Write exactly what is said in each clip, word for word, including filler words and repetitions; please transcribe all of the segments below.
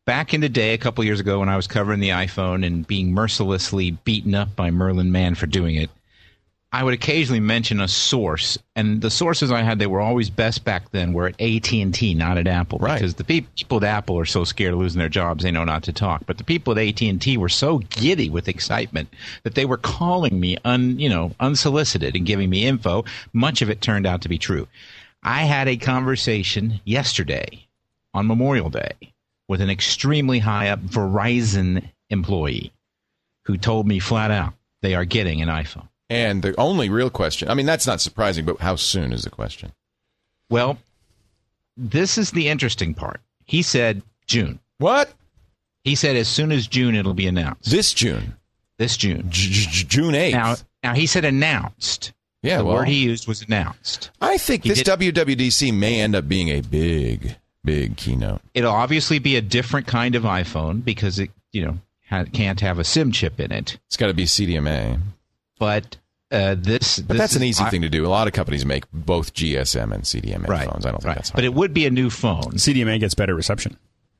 back in the day, a couple years ago, when I was covering the iPhone and being mercilessly beaten up by Merlin Mann for doing it, I would occasionally mention a source, and the sources I had, they were always best back then, were at A T and T, not at Apple, right. because the pe- people at Apple are so scared of losing their jobs, they know not to talk. But the people at A T and T were so giddy with excitement that they were calling me, un, you know, unsolicited and giving me info. Much of it turned out to be true. I had a conversation yesterday on Memorial Day with an extremely high-up Verizon employee who told me flat out they are getting an iPhone. And the only real question, I mean, that's not surprising, but how soon is the question? Well, this is the interesting part. He said June. What? He said as soon as June, it'll be announced. This June? This June. J- J- June eighth. Now, now, he said announced. Yeah, the well, word he used was announced. I think he this did, W W D C may end up being a big, big keynote. It'll obviously be a different kind of iPhone because it, you know, ha- can't have a SIM chip in it. It's got to be C D M A. But uh, this, but this that's an is, easy I, thing to do. A lot of companies make both G S M and C D M A right, phones. I don't think right. that's hard. But it would be a new phone. C D M A gets better reception.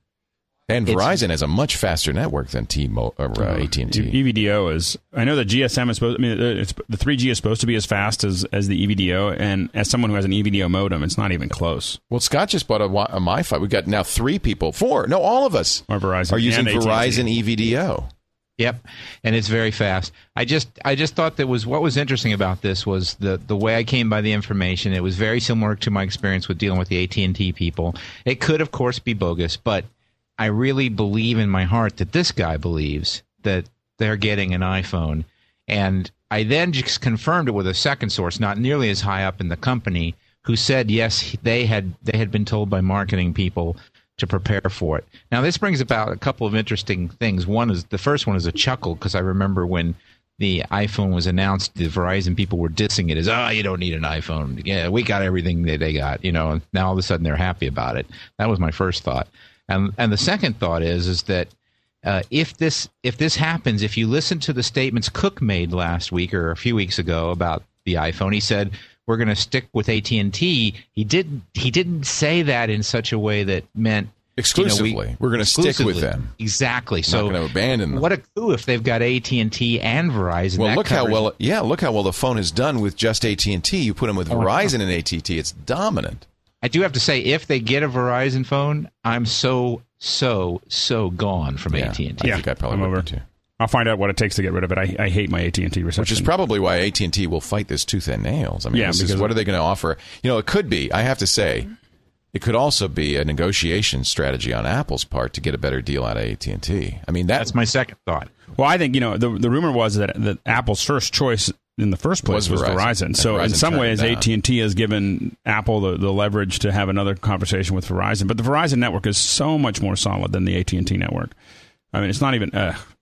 And It's- Verizon has a much faster network than T-Mo or uh, A T and T. E V D O is. I know that G S M is supposed. I mean, it's, the three G is supposed to be as fast as, as the E V D O, and as someone who has an E V D O modem, it's not even close. Well, Scott just bought a, a MiFi. We've got now three people, four, no, all of us Or Verizon are using and A T and T. Verizon E V D O. Yep, and it's very fast. I just I just thought that was what was interesting about this was the the way I came by the information. It was very similar to my experience with dealing with the A T and T people. It could, of course, be bogus, but I really believe in my heart that this guy believes that they're getting an iPhone. And I then just confirmed it with a second source, not nearly as high up in the company, who said yes, they had they had been told by marketing people to prepare for it. Now, this brings about a couple of interesting things. One is the first one is a chuckle, because I remember when the iPhone was announced, the Verizon people were dissing it as, oh, you don't need an iPhone. Yeah, we got everything that they got, you know. And now all of a sudden they're happy about it. That was my first thought. And and the second thought is is that uh, if this if this happens, if you listen to the statements Cook made last week or a few weeks ago about the iPhone, he said we're going to stick with A T and T. He didn't he didn't say that in such a way that meant exclusively. You know, we, we're going to stick with them. Exactly. We're so not going to abandon them. What a coup if they've got A T and T and Verizon. Well, that look how covers, well yeah, look how well the phone has done with just A T and T. You put them with Oh, Verizon and A T and T, it's dominant. I do have to say, if they get a Verizon phone, I'm so, so, so gone from Yeah, A T and T. I think I probably I'm would over. be too. I'll find out what it takes to get rid of it. I, I hate my A T and T reception. Which is probably why A T and T will fight this tooth and nails. I mean, Yeah, this is, because- what are they going to offer? You know, it could be, I have to say, it could also be a negotiation strategy on Apple's part to get a better deal out of A T and T. I mean, that, That's my second thought. Well, I think, you know, the the rumor was that, that Apple's first choice in the first place Was was Verizon. Verizon. And So Verizon in some tracked ways, it down. A T and T has given Apple the, the leverage to have another conversation with Verizon. But the Verizon network is so much more solid than the A T and T network. I mean, it's not even uh,